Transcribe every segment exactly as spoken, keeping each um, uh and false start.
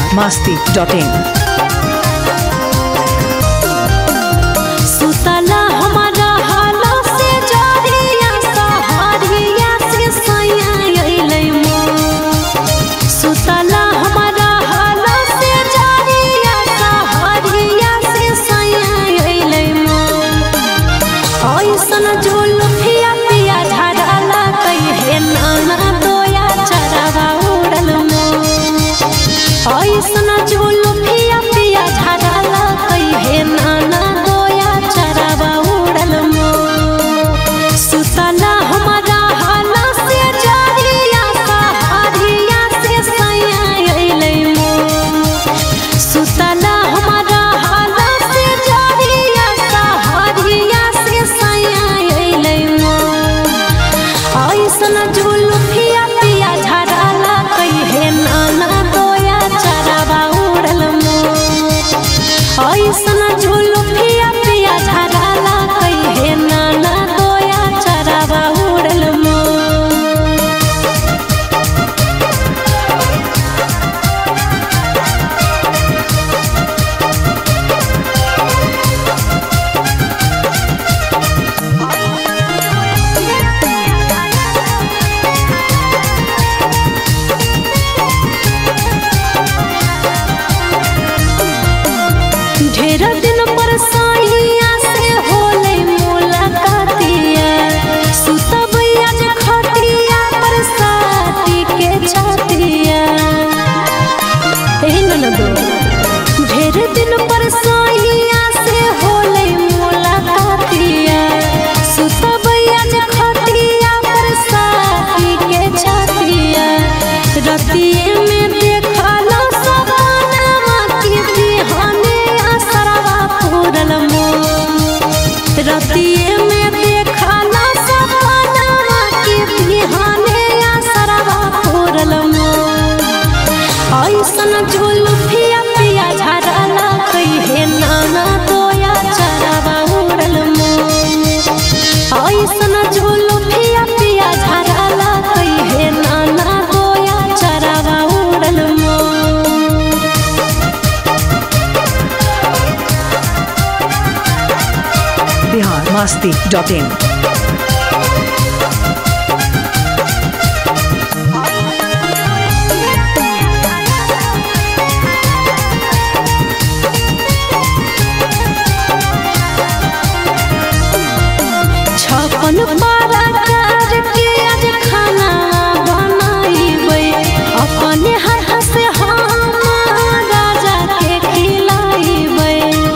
masti dot in. सुतला हमारा हाला से जरिया सहारिया से सैया अइलै मोर। सुतला हमारा हाला से जरिया सहारिया से सैया अइलै मोर। ऐसन जुल्फिया पिया झड़ला कहे नाना दोया चरवा उड़ल मोर। ऐसन जुल्फिया पिया झड़ला कहे नाना दोया चरवा उड़ल मोर। सुतला हमारा हाला से जरिया सहारिया से सैया अइलै मोर। सुतला हमारा हाला से जरिया सहारिया से सैया अइलै मोर। ऐसन जुल्फिया पिया झड़ला कहे नाना दोया चरवा उड़ल मोर। ऐसन जुल्फिया पिया झड़ला कहे नाना दोया चरवा उड़ल मोर। ढेर दिन पर सैया से होले मुलाकातिया। सुतबैया जे खटिया पर साथी के छतिया। ए ननदो ढेर दिन पर सैया से होले मुलाकातिया। सुतबैया जे खटिया पर साथी के छतिया। रतिये में देखला सपनावा की बिहाने असरवा पूरल मोर। रतिये में देखला सपनावा की बिहाने असरवा पूरल मोर। ऐसन जुल्फिया पिया झड़ला कहे नाना दोया चरवा उड़ल मोर। ऐसन जुल्फिया पिया झड़ला कहे नाना दोया चरवा उड़ल मोर। Bihar masti dot in. छप्पन पारा करके आज खाना बनाइबै। अपने हाथ से हम राजा के खिलाइबै।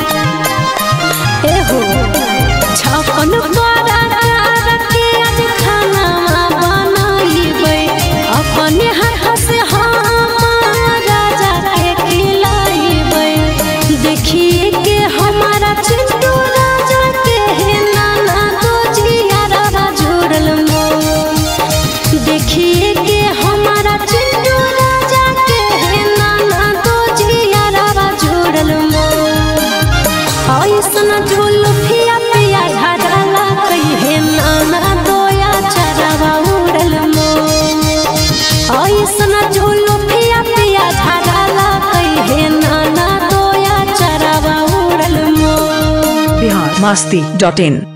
एहो छप्पन पारा करके आज खाना बनाइबै। अपने हाथ से हम राजा के खिलाइबै। देखिए के हमारा चिंटू राजा के नाना दो जियारा जुड़ल मोर। देखिए के हमारा चिंटू राजा के नाना दो जियारा जुड़ल मोर। ऐसन जुल्फिया पिया झड़ला कहे नाना दोया चरवा उड़ल मोर। ऐसन जुल्फिया पिया झड़ला कहे नाना दोया चरवा उड़ल मोर। Bihar masti dot in.